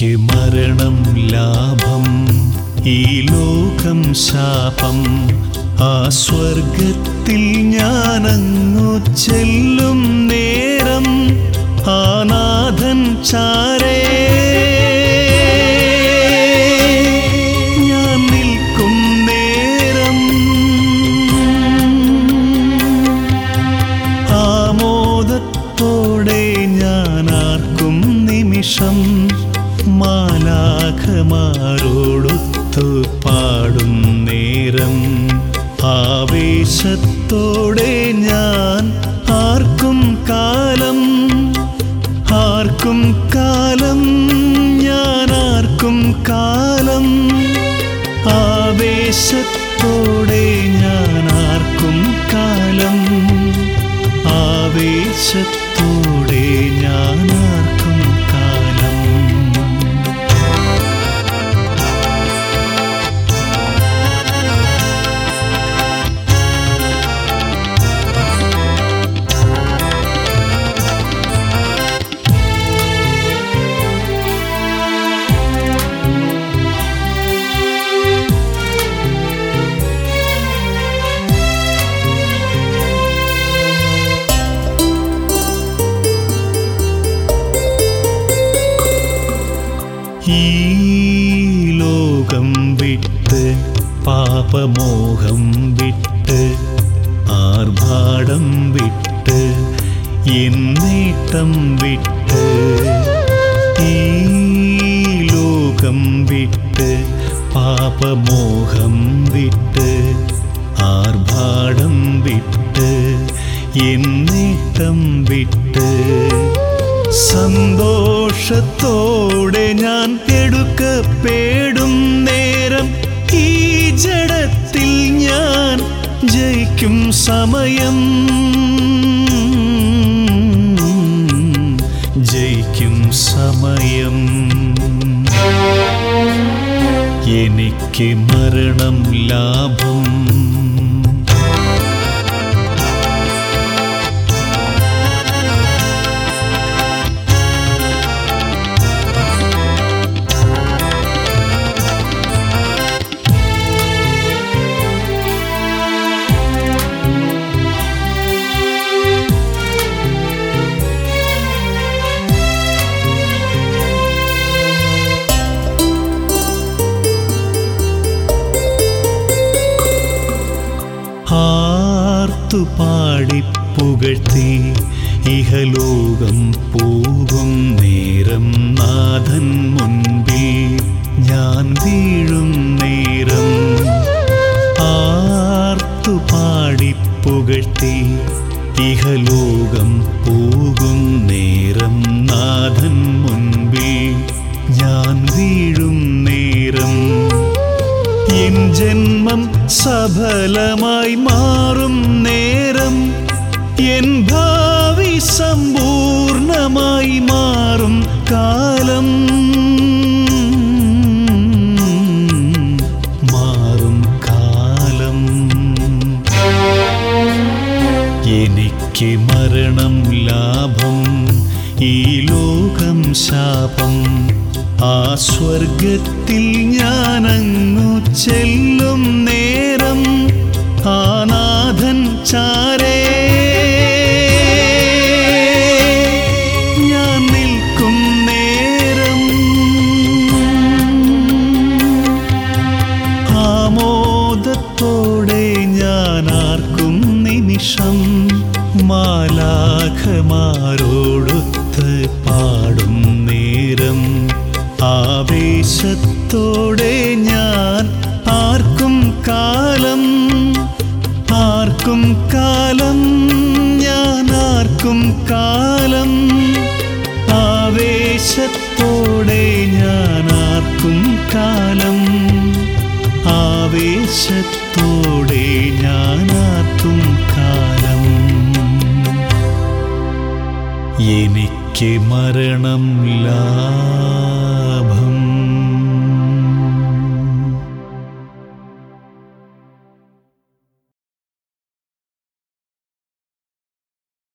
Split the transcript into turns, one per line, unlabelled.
എനിക്ക് മരണം ലാഭം, ഈ ലോകം ശാപം. ആ സ്വർഗത്തിൽ ഞാനങ്ങു ചെല്ലും നേരം, ആ നാഥൻ ചാരേ ഞാൻ നിൽക്കും നേരം, ആമോദത്തോടെ ഞാൻ ആർക്കും നിമിഷം മാലാഖമാരോടൊത്തു പാടും നേരം, ആവേശത്തോടെ ഞാൻ ആർക്കും കാലം, ആർക്കും കാലം, ഞാൻ ആർക്കും കാലം, ആവേശത്തോടെ ഞാൻ ആർക്കും കാലം, ആവേശത്തോടെ ഞാൻ ആർക്കും കാലം. ഈ ലോകം വിട്ട് പാപമോഹം വിട്ട് ആർഭാടം വിട്ട് എന്നേട്ടം വിട്ട്, ഈ ലോകം വിട്ട് പാപമോഹം വിട്ട് ആർഭാടം വിട്ട് എന്നേട്ടം വിട്ട്, സന്തോഷത്തോടെ ഞാൻ എടുക്കപ്പെടും നേരം, ഈ ജഡത്തിൽ ഞാൻ ജയിക്കും സമയം, ജയിക്കും സമയം. എനിക്ക് മരണം ലാഭം, പാടിപ്പുകഴ്ത്തി ഇഹലോകം പോകും നേരം, നാഥൻ മുൻപിൽ ഞാൻ വീഴും നേരം, ആർത്തു പാടിപ്പുകഴ്ത്തി ഇഹലോകം പോകും നേരം, നാഥൻ മുൻപിൽ ഞാൻ വീഴും നേരം, എൻ ജന്മം സഫലമായി മാറും നേരം, എൻ ഭാവി സമ്പൂർണമായി മാറും കാലം, മാറും കാലം. എനിക്ക് മരണം ലാഭം, ഈ ലോകം ശാപം. ആ സ്വർഗത്തിൽ ഞാനങ്ങു ചെല്ലും നേരം, ആ നാഥൻ ചാരേ ഞാൻ നിൽക്കും നേരം, ആമോദത്തോടെ ഞാൻ ആർക്കും നിമിഷം മാലാഖമാരോടൊത്ത് പാടും നേരം, ആവേശത്തോടെ ഞാൻ ആർക്കും കാലം, ആർക്കും കാലം, ഞാൻ ആർക്കും കാലം, ആവേശത്തോടെ ഞാൻ ആർക്കും കാലം, ആവേശത്തോടെ ഞാൻ ആർക്കും കാലം. എനിക്ക് മരണം ലാഭം.